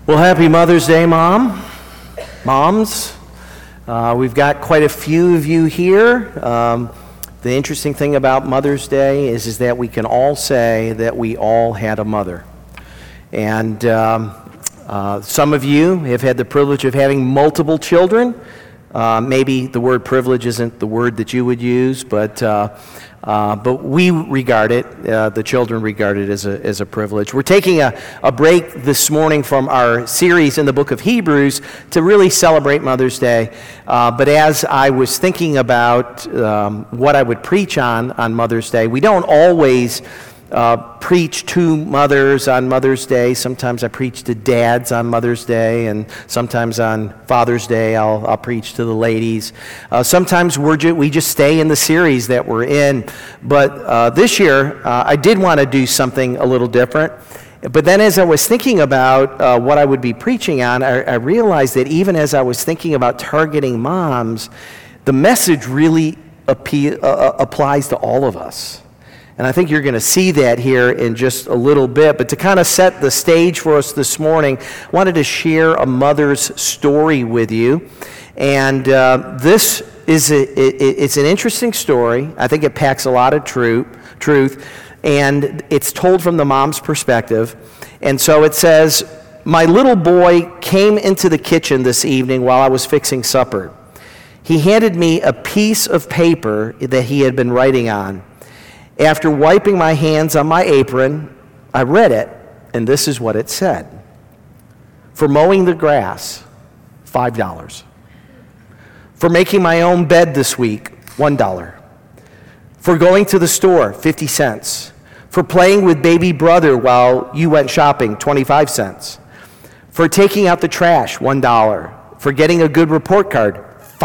Well, happy Mother's Day, moms. We've got quite a few of you here. The interesting thing about Mother's Day is that we can all say that we all had a mother. And some of you have had the privilege of having multiple children. Maybe the word privilege isn't the word that you would use, but we regard it, the children regard it as a privilege. We're taking a break this morning from our series in the book of Hebrews to really celebrate Mother's Day. But as I was thinking about what I would preach on Mother's Day, we don't always preach to mothers on Mother's Day. Sometimes I preach to dads on Mother's Day, and sometimes on Father's Day I'll preach to the ladies. Sometimes we just stay in the series that we're in. But this year I did want to do something a little different. But then as I was thinking about what I would be preaching on, I realized that even as I was thinking about targeting moms, the message really applies to all of us. And I think you're going to see that here in just a little bit. But to kind of set the stage for us this morning, I wanted to share a mother's story with you. And this is it's an interesting story. I think it packs a lot of truth. And it's told from the mom's perspective. And so it says, "My little boy came into the kitchen this evening while I was fixing supper. He handed me a piece of paper that he had been writing on. After wiping my hands on my apron, I read it, and this is what it said. For mowing the grass, $5. For making my own bed this week, $1. For going to the store, 50 cents. For playing with baby brother while you went shopping, 25 cents. For taking out the trash, $1. For getting a good report card,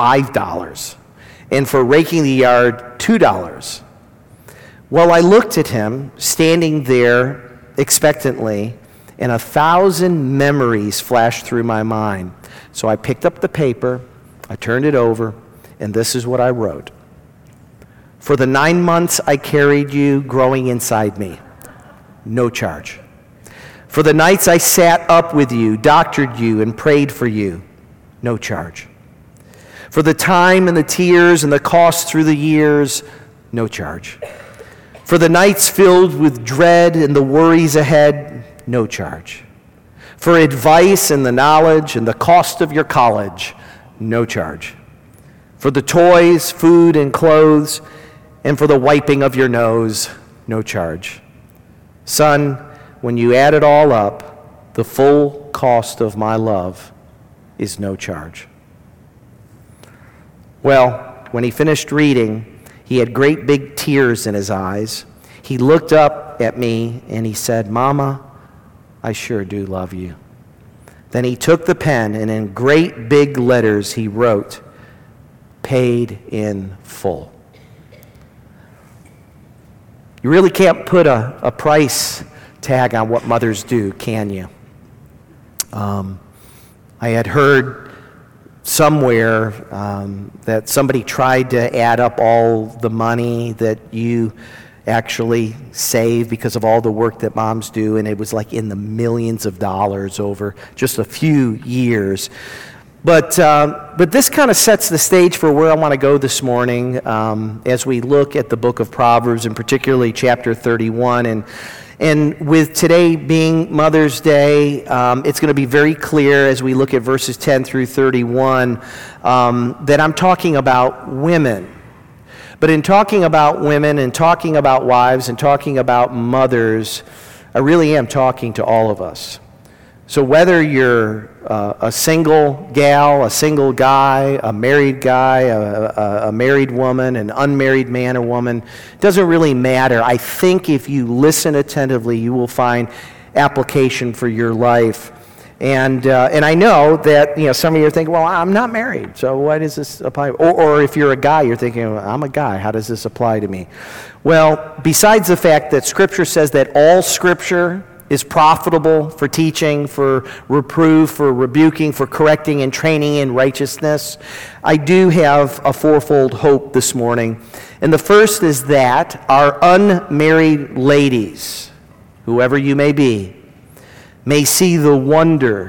$5. And for raking the yard, $2. Well, I looked at him, standing there expectantly, and 1,000 memories flashed through my mind. So I picked up the paper, I turned it over, and this is what I wrote. For the 9 months I carried you growing inside me, no charge. For the nights I sat up with you, doctored you, and prayed for you, no charge. For the time and the tears and the cost through the years, no charge. For the nights filled with dread and the worries ahead, no charge. For advice and the knowledge and the cost of your college, no charge. For the toys, food, and clothes, and for the wiping of your nose, no charge. Son, when you add it all up, the full cost of my love is no charge." Well, when he finished reading, he had great big tears in his eyes. He looked up at me and he said, "Mama, I sure do love you." Then he took the pen and in great big letters he wrote, "Paid in full." You really can't put a price tag on what mothers do, can you? I had heard somewhere that somebody tried to add up all the money that you actually save because of all the work that moms do, and it was like in the millions of dollars over just a few years. But this kind of sets the stage for where I want to go this morning as we look at the book of Proverbs, and particularly chapter 31. And with today being Mother's Day, it's going to be very clear as we look at verses 10 through 31 that I'm talking about women. But in talking about women and talking about wives and talking about mothers, I really am talking to all of us. So whether you're a single gal, a single guy, a married guy, a married woman, an unmarried man or woman, doesn't really matter. I think if you listen attentively, you will find application for your life. And I know that some of you are thinking, well, I'm not married, so why does this apply? Or if you're a guy, you're thinking, I'm a guy, how does this apply to me? Well, besides the fact that Scripture says that all Scripture is profitable for teaching, for reproof, for rebuking, for correcting and training in righteousness, I do have a fourfold hope this morning. And the first is that our unmarried ladies, whoever you may be, may see the wonder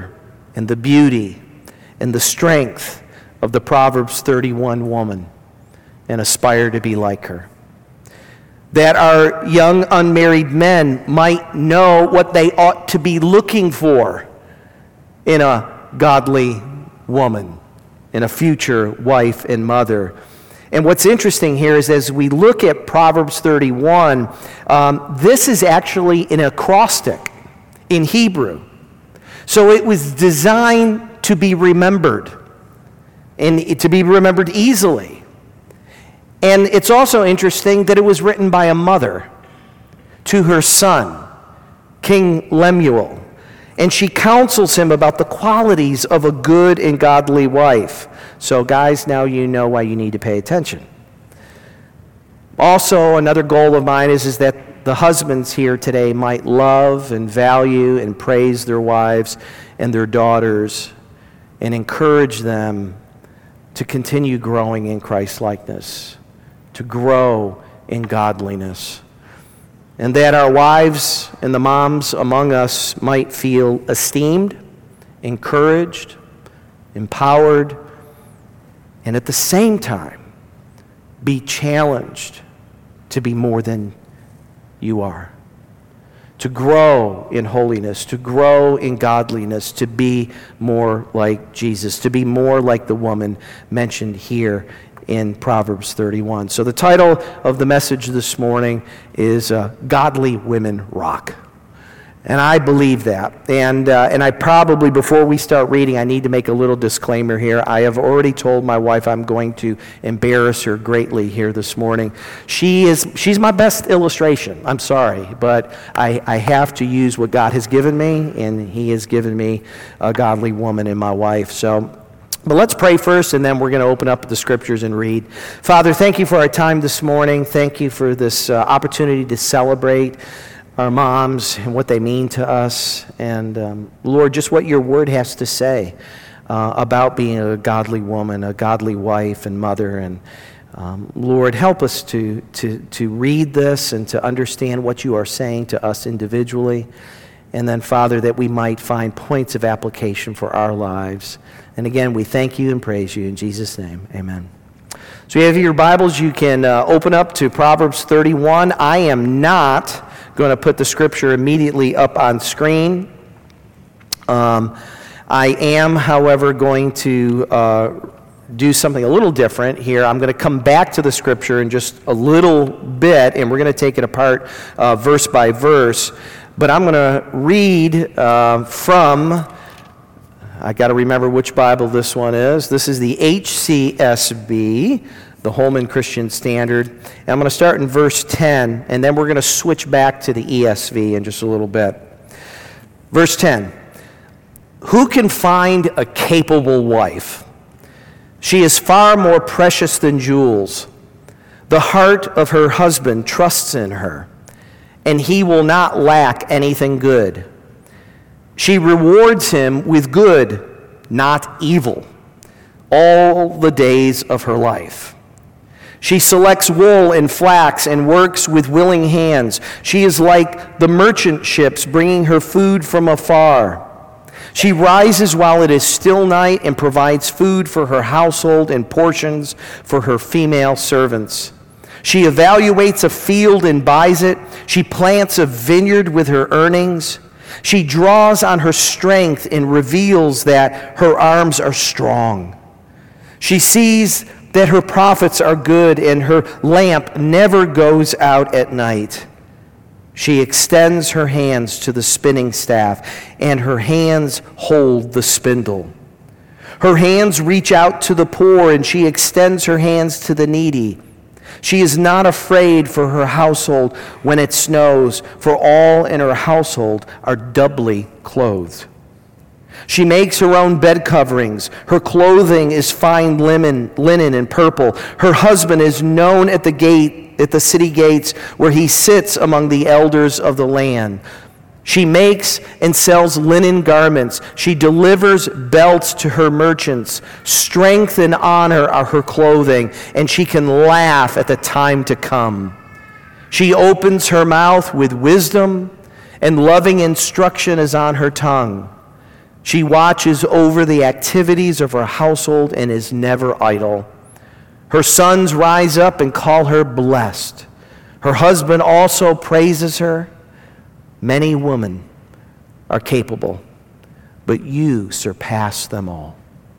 and the beauty and the strength of the Proverbs 31 woman and aspire to be like her. That our young unmarried men might know what they ought to be looking for in a godly woman, in a future wife and mother. And what's interesting here is as we look at Proverbs 31, this is actually an acrostic in Hebrew. So it was designed to be remembered, and to be remembered easily. And it's also interesting that it was written by a mother to her son, King Lemuel. And she counsels him about the qualities of a good and godly wife. So guys, now you know why you need to pay attention. Also, another goal of mine is that the husbands here today might love and value and praise their wives and their daughters and encourage them to continue growing in Christ-likeness, to grow in godliness. And that our wives and the moms among us might feel esteemed, encouraged, empowered, and at the same time be challenged to be more than you are. To grow in holiness, to grow in godliness, to be more like Jesus, to be more like the woman mentioned here in Proverbs 31. So the title of the message this morning is Godly Women Rock. And I believe that. And I probably, before we start reading, I need to make a little disclaimer here. I have already told my wife I'm going to embarrass her greatly here this morning. She's my best illustration. I'm sorry, but I have to use what God has given me, and He has given me a godly woman in my wife. But let's pray first, and then we're going to open up the scriptures and read. Father, thank you for our time this morning. Thank you for this opportunity to celebrate our moms and what they mean to us. And Lord, just what your word has to say about being a godly woman, a godly wife and mother. And Lord, help us to read this and to understand what you are saying to us individually. And then, Father, that we might find points of application for our lives. And again, we thank you and praise you in Jesus' name. Amen. So you have your Bibles, you can open up to Proverbs 31. I am not going to put the scripture immediately up on screen. I am, however, going to do something a little different here. I'm going to come back to the scripture in just a little bit, and we're going to take it apart verse by verse. But I'm going to read from, I got to remember which Bible this one is. This is the HCSB, the Holman Christian Standard. And I'm going to start in verse 10, and then we're going to switch back to the ESV in just a little bit. Verse 10, who can find a capable wife? She is far more precious than jewels. The heart of her husband trusts in her, and he will not lack anything good. She rewards him with good, not evil, all the days of her life. She selects wool and flax and works with willing hands. She is like the merchant ships bringing her food from afar. She rises while it is still night and provides food for her household and portions for her female servants. She evaluates a field and buys it. She plants a vineyard with her earnings. She draws on her strength and reveals that her arms are strong. She sees that her profits are good and her lamp never goes out at night. She extends her hands to the spinning staff, and her hands hold the spindle. Her hands reach out to the poor, and she extends her hands to the needy. She is not afraid for her household when it snows, for all in her household are doubly clothed. She makes her own bed coverings. Her clothing is fine linen and purple. Her husband is known at the city gates, where he sits among the elders of the land. She makes and sells linen garments. She delivers belts to her merchants. Strength and honor are her clothing, and she can laugh at the time to come. She opens her mouth with wisdom, and loving instruction is on her tongue. She watches over the activities of her household and is never idle. Her sons rise up and call her blessed. Her husband also praises her. Many women are capable, but you surpass them all.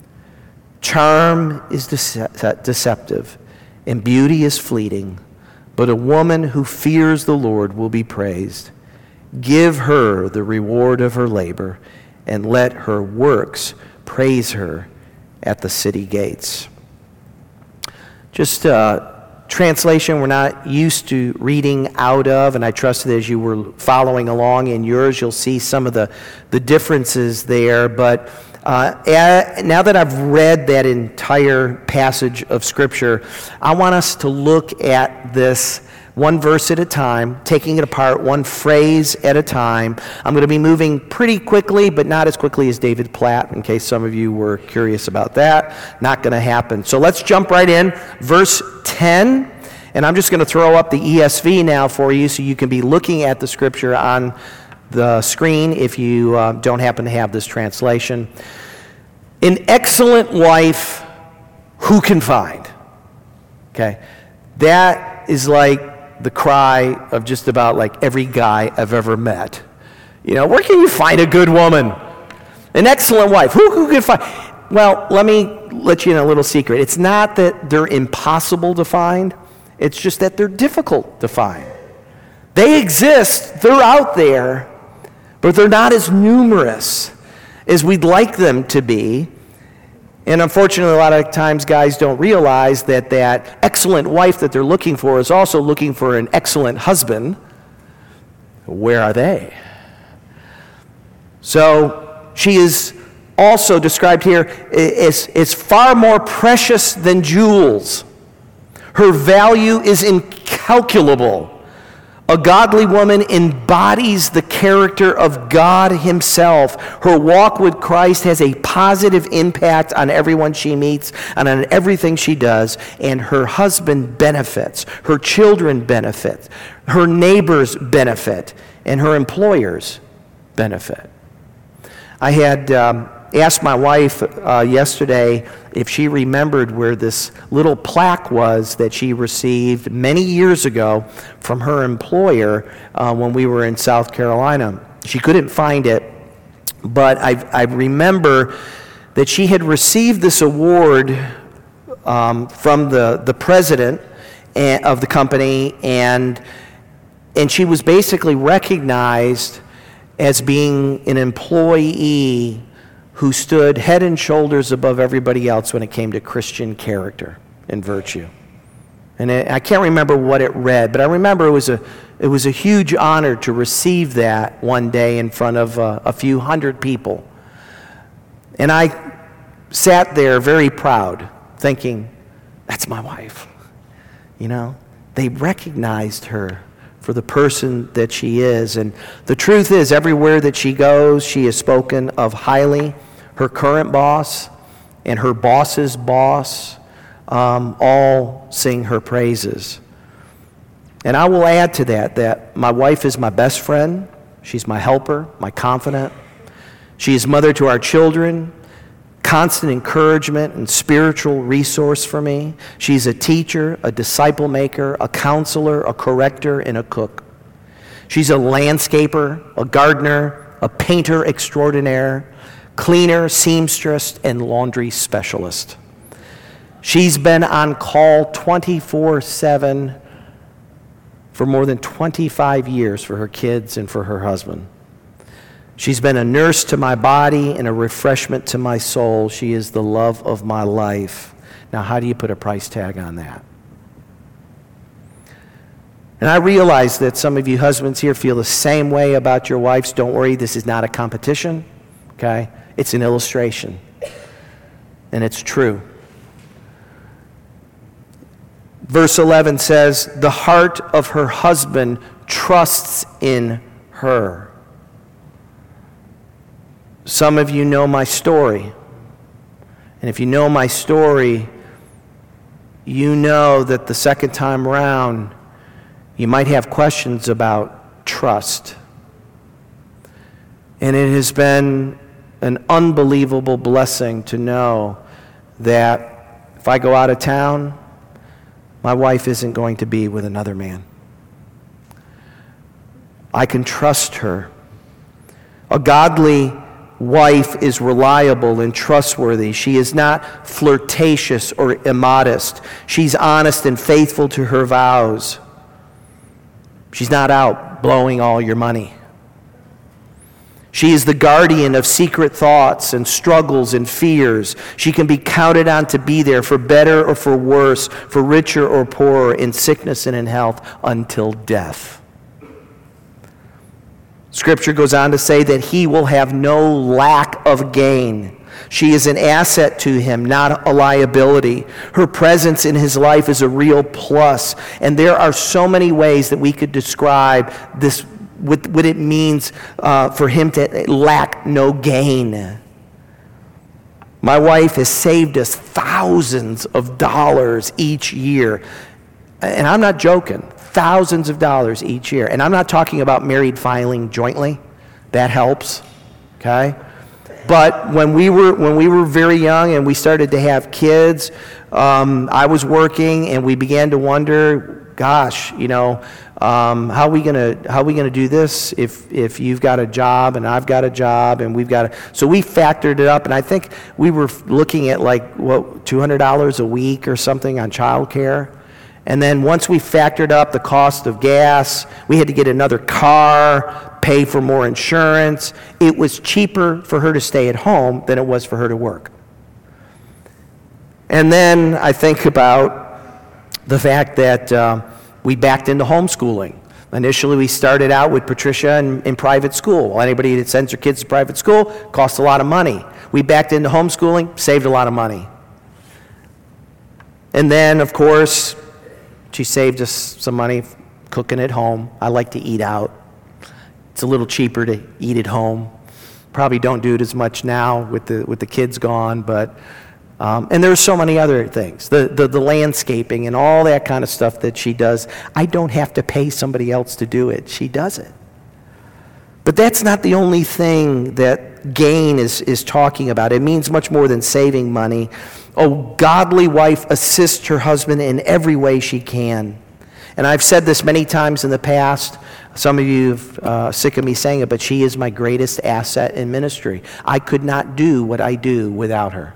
Charm is deceptive, and beauty is fleeting, but a woman who fears the Lord will be praised. Give her the reward of her labor, and let her works praise her at the city gates. Just translation we're not used to reading out of, and I trust that as you were following along in yours, you'll see some of the differences there. But now that I've read that entire passage of Scripture, I want us to look at this one verse at a time, taking it apart, one phrase at a time. I'm going to be moving pretty quickly, but not as quickly as David Platt, in case some of you were curious about that. Not going to happen. So let's jump right in. Verse 10, and I'm just going to throw up the ESV now for you so you can be looking at the Scripture on the screen if you don't happen to have this translation. An excellent wife, who can find? Okay, that is like the cry of just about like every guy I've ever met. You know, where can you find a good woman? An excellent wife. Who can find? Well, let me let you in a little secret. It's not that they're impossible to find. It's just that they're difficult to find. They exist. They're out there, but they're not as numerous as we'd like them to be. And unfortunately, a lot of times guys don't realize that that excellent wife that they're looking for is also looking for an excellent husband. Where are they? So she is also described here as far more precious than jewels. Her value is incalculable. A godly woman embodies the character of God himself. Her walk with Christ has a positive impact on everyone she meets and on everything she does, and her husband benefits, her children benefit, her neighbors benefit, and her employers benefit. I had asked my wife yesterday if she remembered where this little plaque was that she received many years ago from her employer when we were in South Carolina. She couldn't find it, but I remember that she had received this award from the president of the company, and she was basically recognized as being an employee who stood head and shoulders above everybody else when it came to Christian character and virtue. And I can't remember what it read, but I remember it was a huge honor to receive that one day in front of a few hundred people. And I sat there very proud, thinking, that's my wife. You know, they recognized her for the person that she is. And the truth is, everywhere that she goes, she is spoken of highly. Her current boss and her boss's boss all sing her praises. And I will add to that my wife is my best friend. She's my helper, my confidant. She is mother to our children, constant encouragement and spiritual resource for me. She's a teacher, a disciple maker, a counselor, a corrector, and a cook. She's a landscaper, a gardener, a painter extraordinaire, cleaner, seamstress, and laundry specialist. She's been on call 24/7 for more than 25 years for her kids and for her husband. She's been a nurse to my body and a refreshment to my soul. She is the love of my life. Now, how do you put a price tag on that? And I realize that some of you husbands here feel the same way about your wives. Don't worry, this is not a competition, okay? It's an illustration, and it's true. Verse 11 says, the heart of her husband trusts in her. Some of you know my story. And if you know my story, you know that the second time around, you might have questions about trust. And it has been an unbelievable blessing to know that if I go out of town, my wife isn't going to be with another man. I can trust her. A godly wife is reliable and trustworthy. She is not flirtatious or immodest. She's honest and faithful to her vows. She's not out blowing all your money. She is the guardian of secret thoughts and struggles and fears. She can be counted on to be there for better or for worse, for richer or poorer, in sickness and in health, until death. Scripture goes on to say that he will have no lack of gain. She is an asset to him, not a liability. Her presence in his life is a real plus. And there are so many ways that we could describe this, what it means for him to lack no gain. My wife has saved us thousands of dollars each year. And I'm not joking. Thousands of dollars each year. And I'm not talking about married filing jointly. That helps, okay? But when we were very young and we started to have kids, I was working and we began to wonder, gosh, how are we gonna do this if you've got a job and I've got a job and so we factored it up, and I think we were looking at $200 a week or something on childcare. And then once we factored up the cost of gas, we had to get another car, pay for more insurance. It was cheaper for her to stay at home than it was for her to work. And then I think about the fact that we backed into homeschooling. Initially, we started out with Patricia in private school. Well, anybody that sends their kids to private school costs a lot of money. We backed into homeschooling, saved a lot of money. And then, of course, she saved us some money cooking at home. I like to eat out. It's a little cheaper to eat at home. Probably don't do it as much now with the kids gone, but and there's so many other things. The landscaping and all that kind of stuff that she does. I don't have to pay somebody else to do it. She does it. But that's not the only thing that gain is talking about. It means much more than saving money. A godly wife assists her husband in every way she can. And I've said this many times in the past. Some of you are sick of me saying it, but she is my greatest asset in ministry. I could not do what I do without her.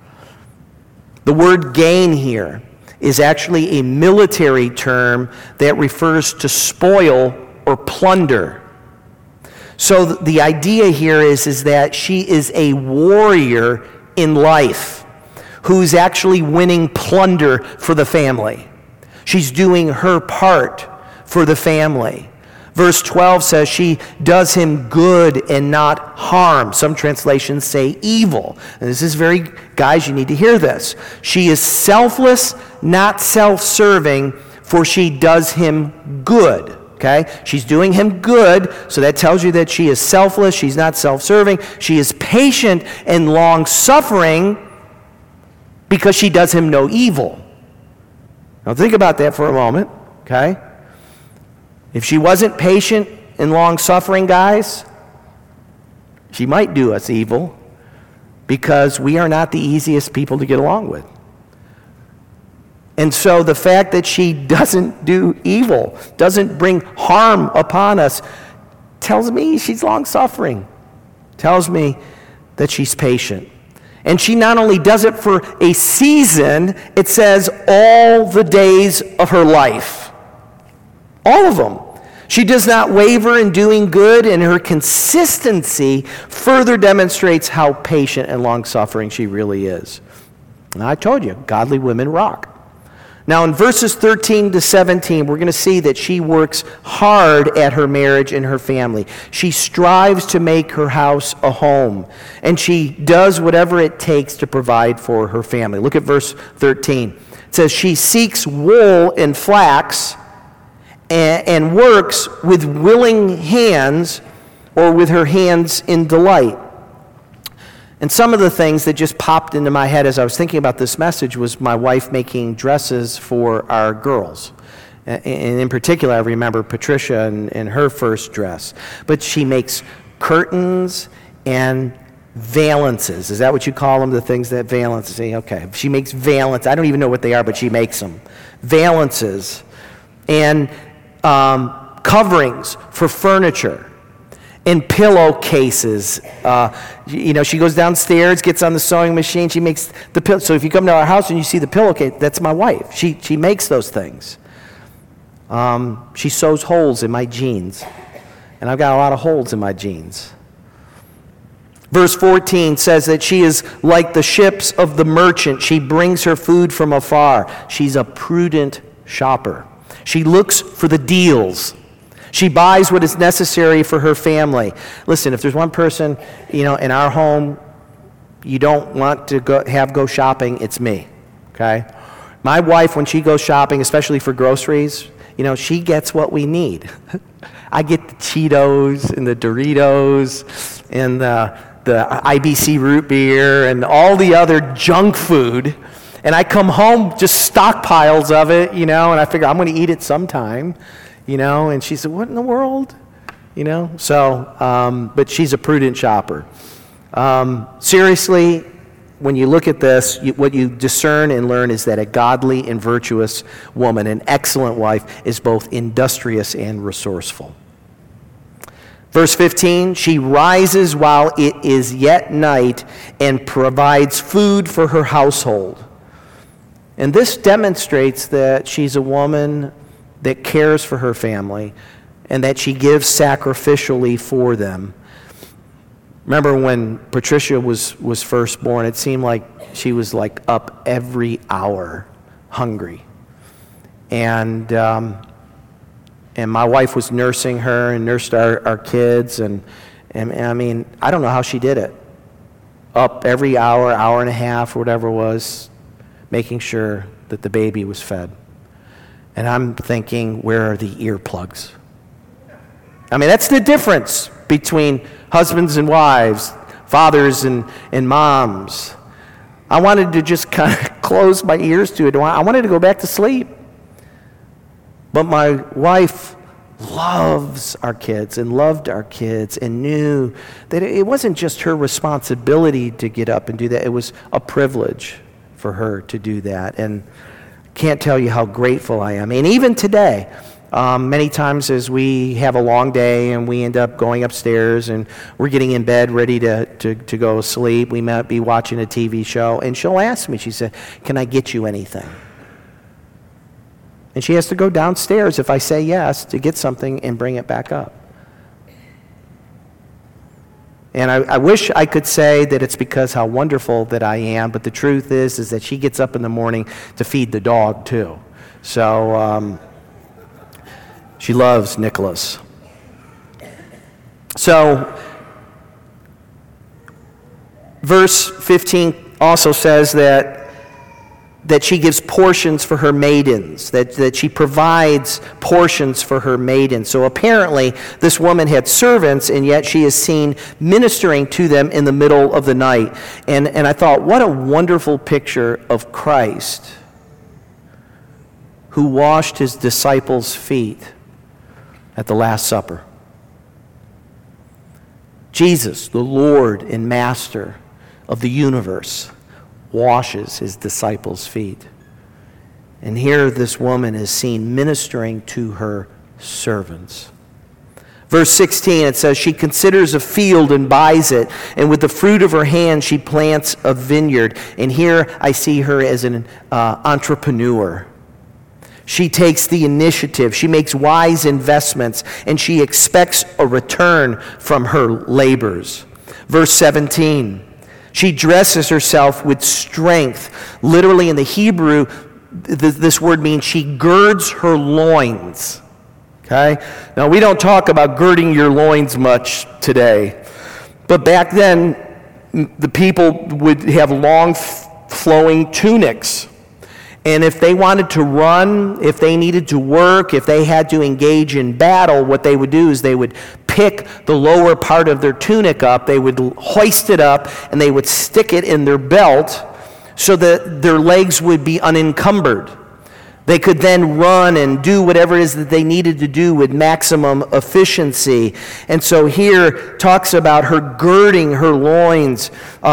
The word gain here is actually a military term that refers to spoil or plunder. So the idea here is that she is a warrior in life who's actually winning plunder for the family. She's doing her part for the family. Verse 12 says she does him good and not harm. Some translations say evil. And this is guys, you need to hear this. She is selfless, not self-serving, for she does him good. Okay? She's doing him good, so that tells you that she is selfless, she's not self-serving. She is patient and long-suffering because she does him no evil. Now think about that for a moment, okay? If she wasn't patient and long-suffering, guys, she might do us evil because we are not the easiest people to get along with. And so the fact that she doesn't do evil, doesn't bring harm upon us, tells me she's long-suffering, tells me that she's patient. And she not only does it for a season, it says all the days of her life. All of them. She does not waver in doing good, and her consistency further demonstrates how patient and long-suffering she really is. And I told you, godly women rock. Now in verses 13 to 17, we're going to see that she works hard at her marriage and her family. She strives to make her house a home, and she does whatever it takes to provide for her family. Look at verse 13. It says, she seeks wool and flax and works with willing hands, or with her hands in delight. And some of the things that just popped into my head as I was thinking about this message was my wife making dresses for our girls. And in particular, I remember Patricia in her first dress. But she makes curtains, and valances. Is that what you call them, the things that valance? Say, okay, she makes valance. I don't even know what they are, but she makes them. Valances. And coverings for furniture. And pillowcases. She goes downstairs, gets on the sewing machine, she makes the pillow. So if you come to our house and you see the pillowcase, that's my wife. She makes those things. She sews holes in my jeans. And I've got a lot of holes in my jeans. Verse 14 says that she is like the ships of the merchant. She brings her food from afar. She's a prudent shopper. She looks for the deals. She buys what is necessary for her family. Listen, if there's one person, in our home you don't want to go shopping, it's me, okay? My wife, when she goes shopping, especially for groceries, she gets what we need. I get the Cheetos and the Doritos and the IBC root beer and all the other junk food, and I come home just stockpiles of it, and I figure I'm going to eat it sometime, and she said, what in the world? But she's a prudent shopper. Seriously, when you look at this, what you discern and learn is that a godly and virtuous woman, an excellent wife, is both industrious and resourceful. Verse 15, she rises while it is yet night and provides food for her household. And this demonstrates that she's a woman that cares for her family and that she gives sacrificially for them. Remember when Patricia was first born, it seemed like she was up every hour, hungry. And my wife was nursing her and nursed our kids. And I mean, I don't know how she did it. Up every hour, hour and a half, or whatever it was, making sure that the baby was fed. And I'm thinking, where are the earplugs? I mean, that's the difference between husbands and wives, fathers and moms. I wanted to just kind of close my ears to it. I wanted to go back to sleep. But my wife loves our kids and loved our kids and knew that it wasn't just her responsibility to get up and do that. It was a privilege for her to do that. And I can't tell you how grateful I am. And even today, many times as we have a long day and we end up going upstairs and we're getting in bed ready to go to sleep, we might be watching a TV show, and she'll ask me, she said, can I get you anything? And she has to go downstairs, if I say yes, to get something and bring it back up. And I wish I could say that it's because how wonderful that I am, but the truth is that she gets up in the morning to feed the dog too. So she loves Nicholas. So verse 15 also says that she gives portions for her maidens, that she provides portions for her maidens. So apparently this woman had servants, and yet she is seen ministering to them in the middle of the night. And I thought, what a wonderful picture of Christ, who washed his disciples' feet at the Last Supper. Jesus, the Lord and Master of the universe, washes his disciples' feet. And here this woman is seen ministering to her servants. Verse 16, it says, she considers a field and buys it, and with the fruit of her hand she plants a vineyard. And here I see her as an entrepreneur. She takes the initiative, she makes wise investments, and she expects a return from her labors. Verse 17, she dresses herself with strength. Literally in the Hebrew, this word means she girds her loins. Okay? Now, we don't talk about girding your loins much today. But back then, the people would have long flowing tunics. And if they wanted to run, if they needed to work, if they had to engage in battle, what they would do is they would pick the lower part of their tunic up, they would hoist it up, and they would stick it in their belt so that their legs would be unencumbered. They could then run and do whatever it is that they needed to do with maximum efficiency. And so here talks about her girding her loins.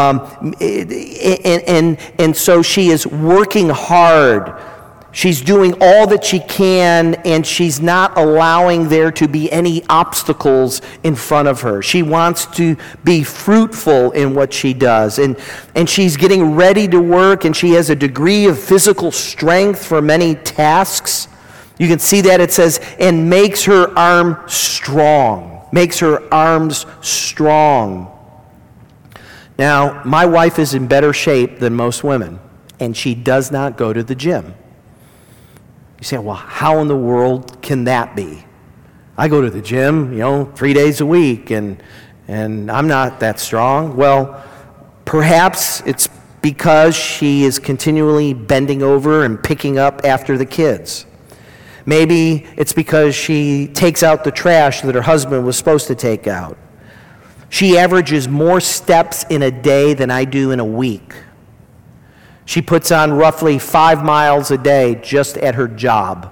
And so she is working hard. She's doing all that she can, and she's not allowing there to be any obstacles in front of her. She wants to be fruitful in what she does. And she's getting ready to work, and she has a degree of physical strength for many tasks. You can see that it says, and makes her arm strong. Makes her arms strong. Now, my wife is in better shape than most women, and she does not go to the gym. You say, well, how in the world can that be? I go to the gym, 3 days a week, and I'm not that strong. Well, perhaps it's because she is continually bending over and picking up after the kids. Maybe it's because she takes out the trash that her husband was supposed to take out. She averages more steps in a day than I do in a week. She puts on roughly 5 miles a day just at her job.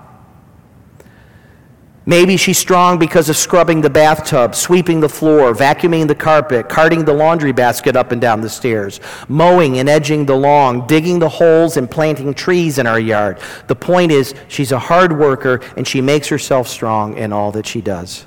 Maybe she's strong because of scrubbing the bathtub, sweeping the floor, vacuuming the carpet, carting the laundry basket up and down the stairs, mowing and edging the lawn, digging the holes and planting trees in our yard. The point is, she's a hard worker and she makes herself strong in all that she does.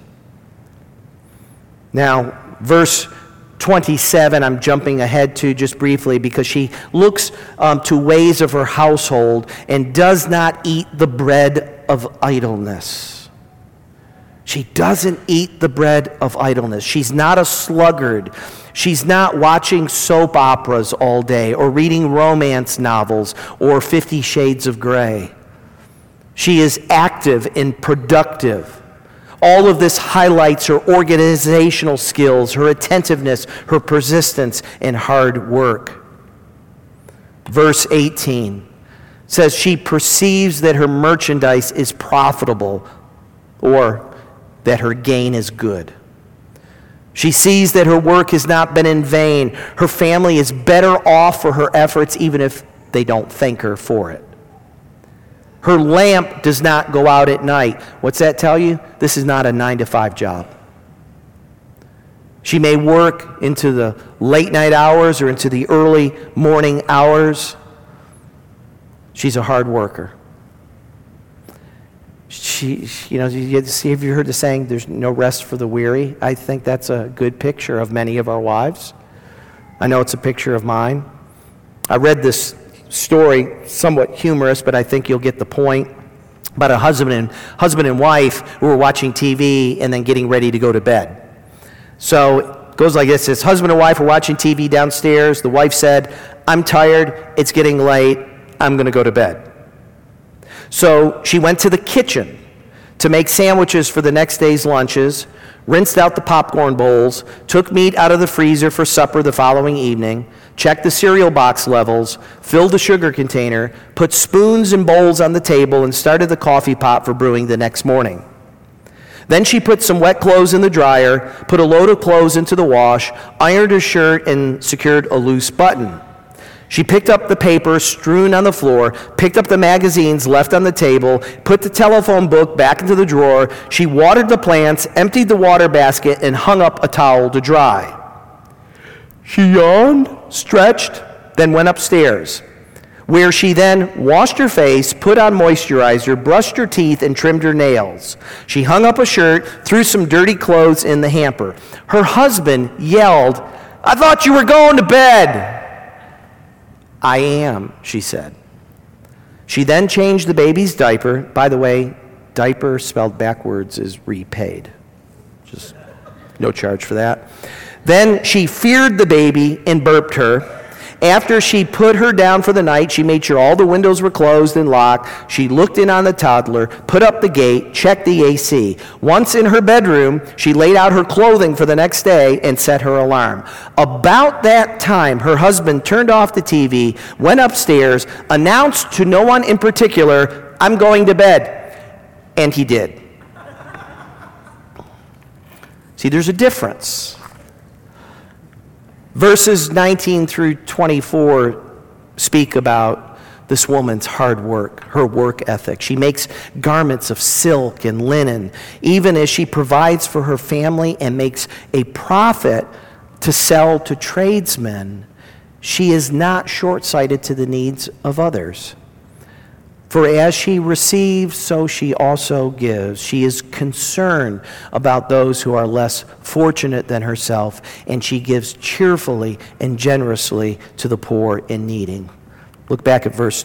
Now, verse 27, I'm jumping ahead to just briefly because she looks to ways of her household and does not eat the bread of idleness. She doesn't eat the bread of idleness. She's not a sluggard. She's not watching soap operas all day or reading romance novels or 50 Shades of Grey. She is active and productive. All of this highlights her organizational skills, her attentiveness, her persistence, and hard work. Verse 18 says she perceives that her merchandise is profitable or that her gain is good. She sees that her work has not been in vain. Her family is better off for her efforts even if they don't thank her for it. Her lamp does not go out at night. What's that tell you? This is not a 9-to-5 job. She may work into the late night hours or into the early morning hours. She's a hard worker. Have you heard the saying, there's no rest for the weary? I think that's a good picture of many of our wives. I know it's a picture of mine. I read this story, somewhat humorous, but I think you'll get the point, about a husband and wife who were watching TV and then getting ready to go to bed. So it goes like this. This husband and wife were watching TV downstairs. The wife said, I'm tired, it's getting late, I'm going to go to bed. So she went to the kitchen to make sandwiches for the next day's lunches, rinsed out the popcorn bowls, took meat out of the freezer for supper the following evening, checked the cereal box levels, filled the sugar container, put spoons and bowls on the table, and started the coffee pot for brewing the next morning. Then she put some wet clothes in the dryer, put a load of clothes into the wash, ironed her shirt, and secured a loose button. She picked up the paper strewn on the floor, picked up the magazines left on the table, put the telephone book back into the drawer. She watered the plants, emptied the water basket, and hung up a towel to dry. She yawned, stretched, then went upstairs, where she then washed her face, put on moisturizer, brushed her teeth, and trimmed her nails. She hung up a shirt, threw some dirty clothes in the hamper. Her husband yelled, "I thought you were going to bed." "I am," she said. She then changed the baby's diaper. By the way, diaper spelled backwards is repaid. Just no charge for that. Then she feared the baby and burped her. After she put her down for the night, she made sure all the windows were closed and locked. She looked in on the toddler, put up the gate, checked the AC. Once in her bedroom, she laid out her clothing for the next day and set her alarm. About that time, her husband turned off the TV, went upstairs, announced to no one in particular, "I'm going to bed." And he did. See, there's a difference. Verses 19 through 24 speak about this woman's hard work, her work ethic. She makes garments of silk and linen, even as she provides for her family and makes a profit to sell to tradesmen. She is not short-sighted to the needs of others. For as she receives, so she also gives. She is concerned about those who are less fortunate than herself, and she gives cheerfully and generously to the poor and needing. Look back at verse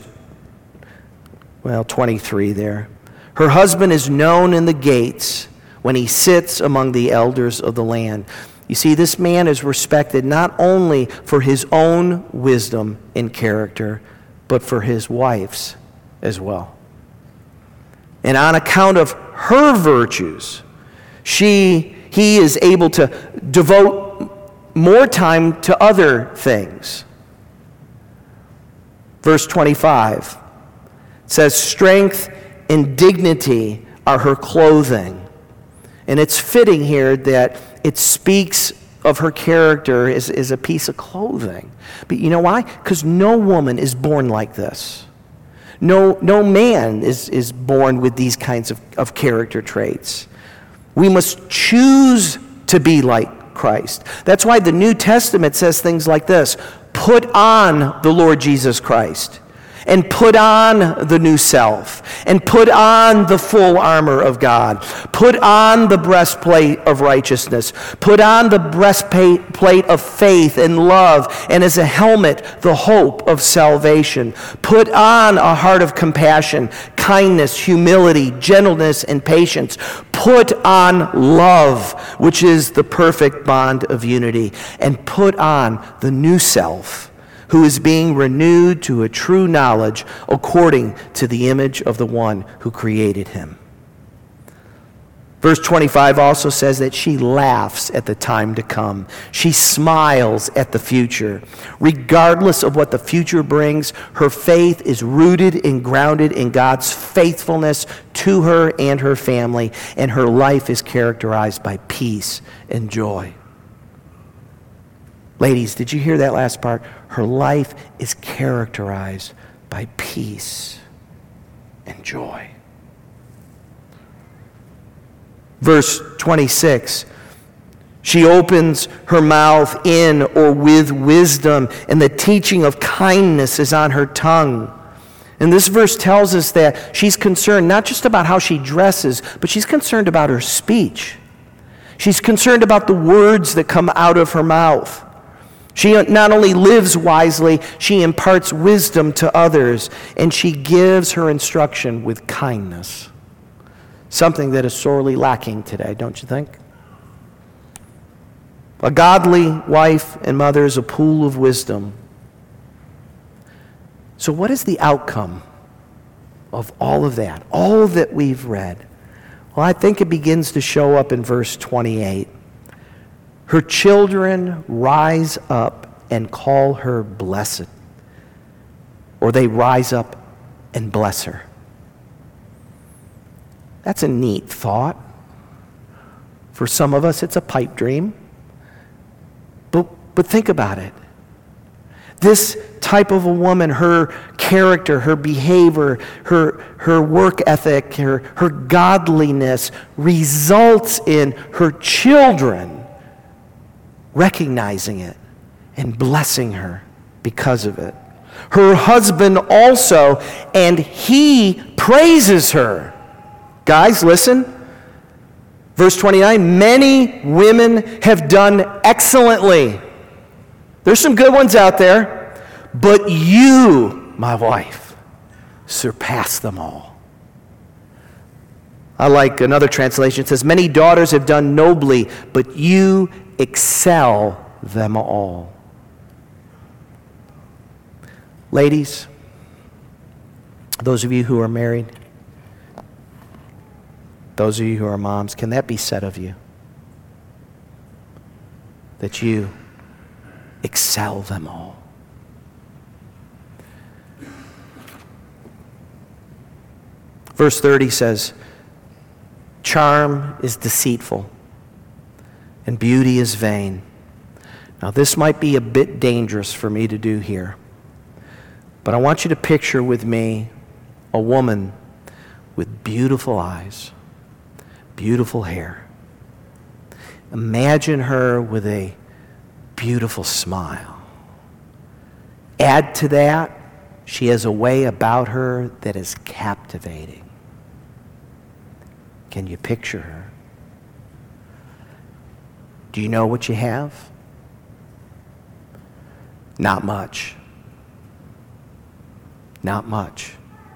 23 there. Her husband is known in the gates when he sits among the elders of the land. You see, this man is respected not only for his own wisdom and character, but for his wife's as well. And on account of her virtues, he is able to devote more time to other things. Verse 25 says, strength and dignity are her clothing. And it's fitting here that it speaks of her character as a piece of clothing. But you know why? Because no woman is born like this. No man is born with these kinds of character traits. We must choose to be like Christ. That's why the New Testament says things like this: put on the Lord Jesus Christ, and put on the new self, and put on the full armor of God, put on the breastplate of righteousness, put on the breastplate of faith and love, and as a helmet, the hope of salvation. Put on a heart of compassion, kindness, humility, gentleness, and patience. Put on love, which is the perfect bond of unity, and put on the new self, who is being renewed to a true knowledge according to the image of the one who created him. Verse 25 also says that she laughs at the time to come. She smiles at the future. Regardless of what the future brings, her faith is rooted and grounded in God's faithfulness to her and her family, and her life is characterized by peace and joy. Ladies, did you hear that last part? Her life is characterized by peace and joy. Verse 26, she opens her mouth in or with wisdom, and the teaching of kindness is on her tongue. And this verse tells us that she's concerned not just about how she dresses, but she's concerned about her speech. She's concerned about the words that come out of her mouth. She not only lives wisely, she imparts wisdom to others, and she gives her instruction with kindness. Something that is sorely lacking today, don't you think? A godly wife and mother is a pool of wisdom. So what is the outcome of all of that, all that we've read? Well, I think it begins to show up in verse 28. Her children rise up and call her blessed, or they rise up and bless her. That's a neat thought. For some of us, it's a pipe dream. But think about it. This type of a woman, her character, her behavior, her work ethic, her godliness results in her children recognizing it and blessing her because of it. Her husband also, and he praises her. Guys, listen. Verse 29, many women have done excellently. There's some good ones out there, but you, my wife, surpass them all. I like another translation. It says, many daughters have done nobly, but you excel them all. Ladies, those of you who are married, those of you who are moms, can that be said of you? That you excel them all. Verse 30 says, charm is deceitful and beauty is vain. Now this might be a bit dangerous for me to do here, But I want you to picture with me a woman with beautiful eyes, beautiful hair. Imagine her with a beautiful smile. Add to that, she has a way about her that is captivating. Can you picture her? Do you know what you have? Not much. Not much.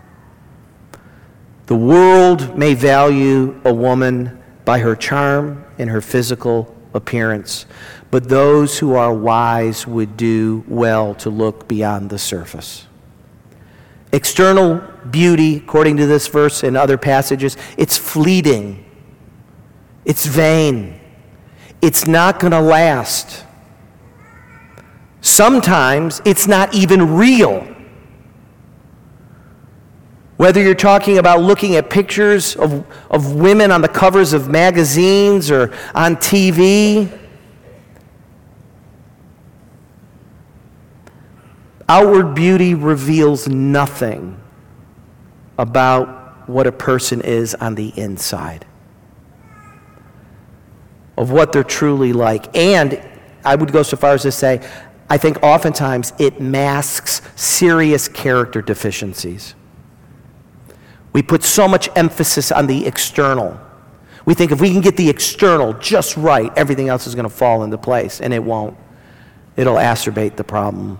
The world may value a woman by her charm and her physical appearance, but those who are wise would do well to look beyond the surface. External beauty, according to this verse and other passages, it's fleeting. It's vain. It's not going to last. Sometimes it's not even real. Whether you're talking about looking at pictures of women on the covers of magazines or on TV, outward beauty reveals nothing about what a person is on the inside, of what they're truly like. And I would go so far as to say, I think oftentimes it masks serious character deficiencies. We put so much emphasis on the external. We think if we can get the external just right, everything else is going to fall into place, and it won't. It'll exacerbate the problem.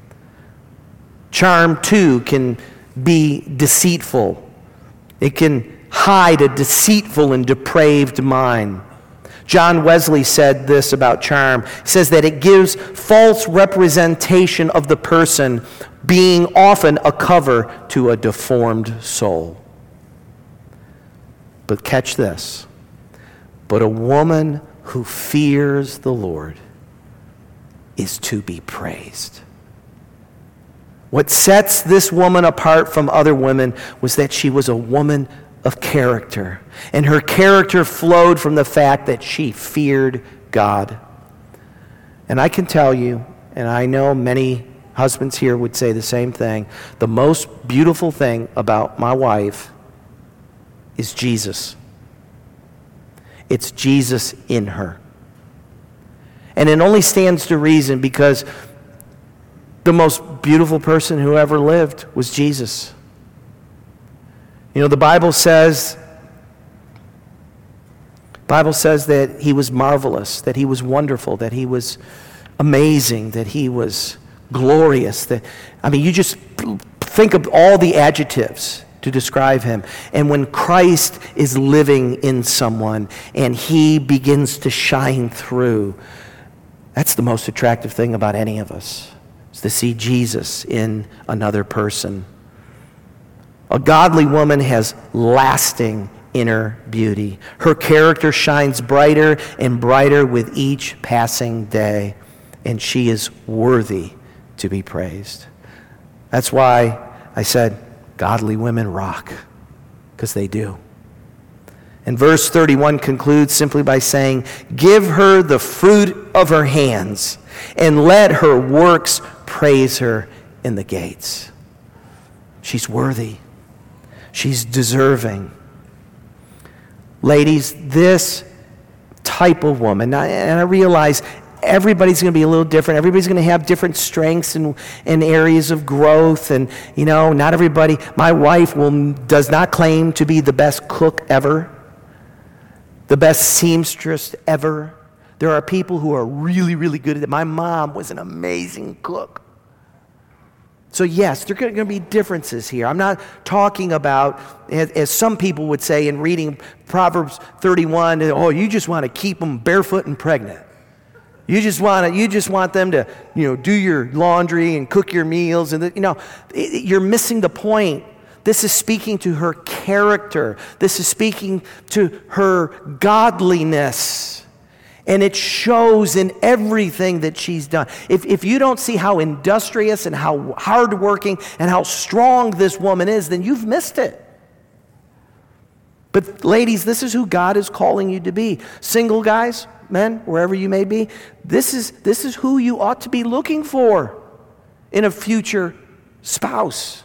Charm, too, can be deceitful. It can hide a deceitful and depraved mind. John Wesley said this about charm. He says that it gives false representation of the person, being often a cover to a deformed soul. But catch this. But a woman who fears the Lord is to be praised. What sets this woman apart from other women was that she was a woman of character. And her character flowed from the fact that she feared God. And I can tell you, and I know many husbands here would say the same thing, the most beautiful thing about my wife is Jesus. It's Jesus in her. And it only stands to reason because the most beautiful person who ever lived was Jesus. You know, the Bible says that he was marvelous, that he was wonderful, that he was amazing, that he was glorious. You just think of all the adjectives to describe him. And when Christ is living in someone and he begins to shine through, that's the most attractive thing about any of us, is to see Jesus in another person. A godly woman has lasting inner beauty. Her character shines brighter and brighter with each passing day, and she is worthy to be praised. That's why I said godly women rock, because they do. And verse 31 concludes simply by saying, "Give her the fruit of her hands, and let her works praise her in the gates." She's worthy. She's deserving. Ladies, this type of woman, and I realize everybody's going to be a little different. Everybody's going to have different strengths and areas of growth. And, not everybody. My wife does not claim to be the best cook ever, the best seamstress ever. There are people who are really, really good at it. My mom was an amazing cook. So yes, there are going to be differences here. I'm not talking about, as some people would say in reading Proverbs 31, you just want to keep them barefoot and pregnant. You just want them to, do your laundry and cook your meals, and you're missing the point. This is speaking to her character. This is speaking to her godliness. And it shows in everything that she's done. If you don't see how industrious and how hardworking and how strong this woman is, then you've missed it. But ladies, this is who God is calling you to be. Single guys, men, wherever you may be, this is who you ought to be looking for in a future spouse.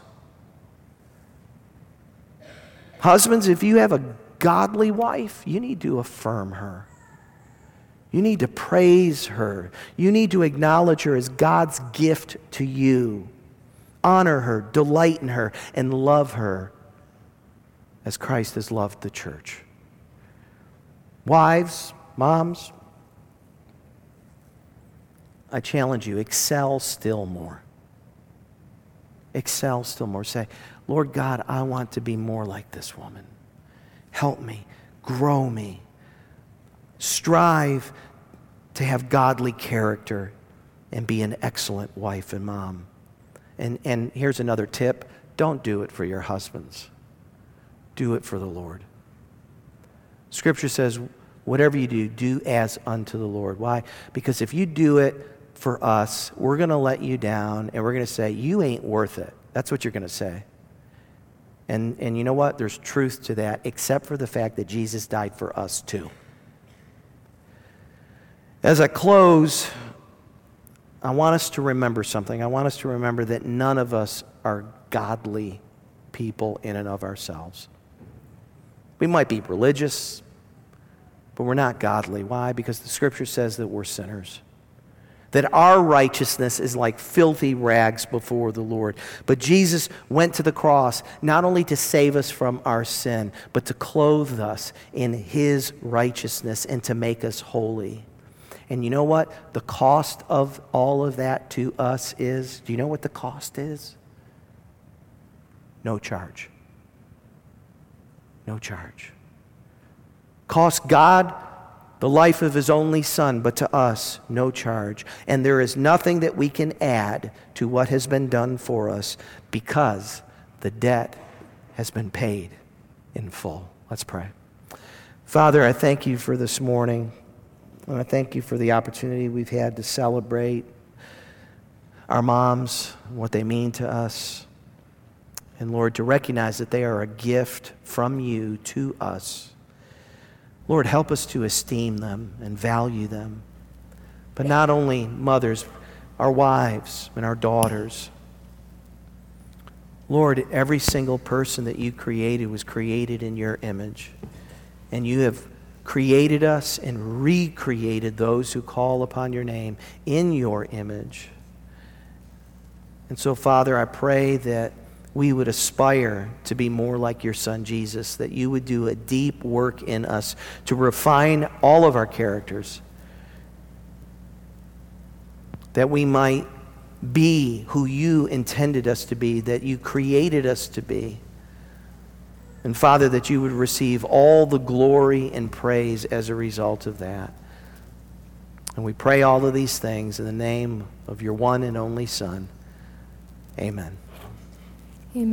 Husbands, if you have a godly wife, you need to affirm her. You need to praise her. You need to acknowledge her as God's gift to you. Honor her, delight in her, and love her as Christ has loved the church. Wives, moms, I challenge you, excel still more. Excel still more. Say, Lord God, I want to be more like this woman. Help me, grow me. Strive to have godly character and be an excellent wife and mom. And here's another tip. Don't do it for your husbands. Do it for the Lord. Scripture says, whatever you do, do as unto the Lord. Why? Because if you do it for us, we're going to let you down, and we're going to say, you ain't worth it. That's what you're going to say. And you know what? There's truth to that, except for the fact that Jesus died for us too. As I close, I want us to remember something. I want us to remember that none of us are godly people in and of ourselves. We might be religious, but we're not godly. Why? Because the Scripture says that we're sinners. That our righteousness is like filthy rags before the Lord. But Jesus went to the cross not only to save us from our sin, but to clothe us in His righteousness and to make us holy. And you know what? The cost of all of that to us is, do you know what the cost is? No charge. No charge. Cost God the life of His only Son, but to us, no charge. And there is nothing that we can add to what has been done for us because the debt has been paid in full. Let's pray. Father, I thank You for this morning. And I thank You for the opportunity we've had to celebrate our moms, what they mean to us. And Lord, to recognize that they are a gift from You to us. Lord, help us to esteem them and value them. But not only mothers, our wives and our daughters. Lord, every single person that You created was created in Your image. And You have created us and recreated those who call upon Your name in Your image. And so, Father, I pray that we would aspire to be more like Your Son, Jesus, that You would do a deep work in us to refine all of our characters, that we might be who You intended us to be, that You created us to be. And Father, that You would receive all the glory and praise as a result of that. And we pray all of these things in the name of Your one and only Son. Amen.